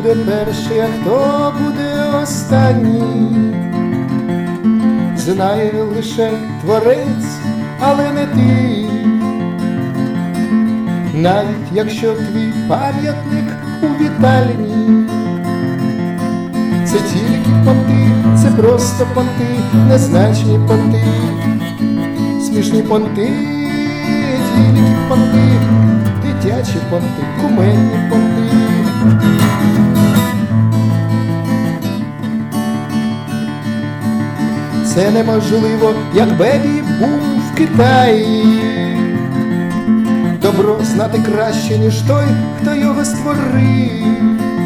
буде перший, а хто буде останній, знає лише Творець, але не ти. Навіть якщо твій пам'ятник у вітальні, це тільки понти, це просто понти, незначні понти, смішні понти, тільки понти, дитячі понти, кумедні понти. Це неможливо, як бебі-бум в Китаї. Добро знати краще, ніж той, хто його створив.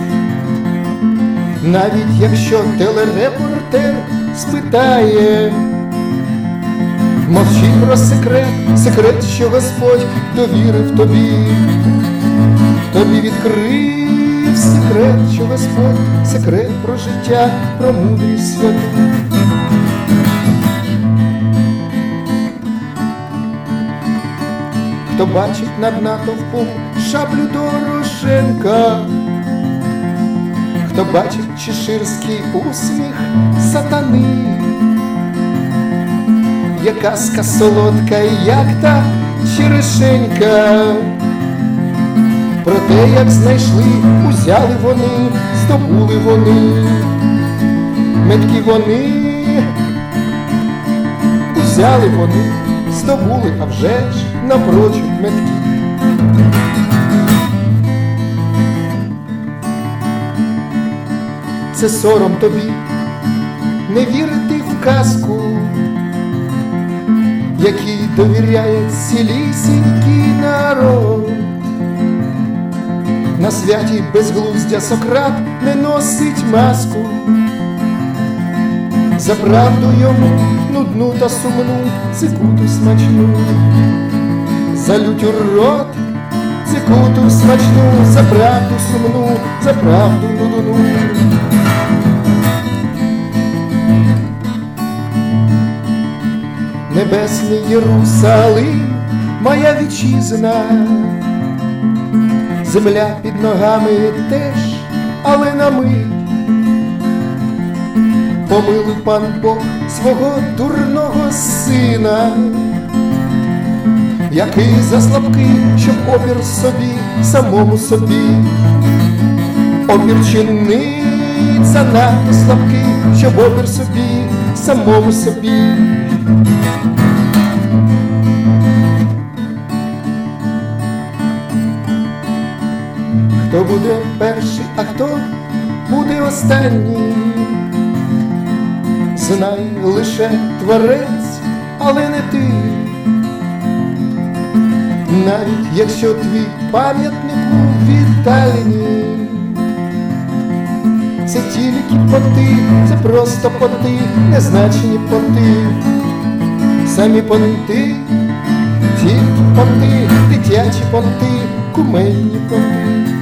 Навіть якщо телерепортер спитає, мовчи про секрет, секрет, що Господь довірив тобі. Тобі відкрив секрет, що Господь, секрет про життя, про мудрість святу. Хто бачить над натовпом шаблю Дорошенка, хто бачить чеширський усміх сатани, є казка солодка, як та черешенька, про те, як знайшли, узяли вони, здобули вони, меткі вони, узяли вони, здобули, а вже ж напрочуд меткі. Це сором тобі не вірити в казку, якій довіряє цілісінький народ. На святі безглуздя Сократ не носить маску, за правду йому нудну та сумну, цикуту смачну, за лютю рот, цикуту смачну, за правду сумну, за правду нудну. Небесний Єрусалим, моя вітчизна, земля під ногами теж, але на мить. Помилуй, пан Бог, свого дурного сина, який заслабкий, щоб опір собі, самому собі. Опір чинить занадто слабкий, щоб опір собі, самому собі. Хто буде перший, а хто буде останній, знай лише Творець, але не ти. Навіть якщо твій пам'ятник у вітальні, це тільки понти, це просто понти, незначні понти, самі понти, тільки понти, дитячі понти, кумедні понти.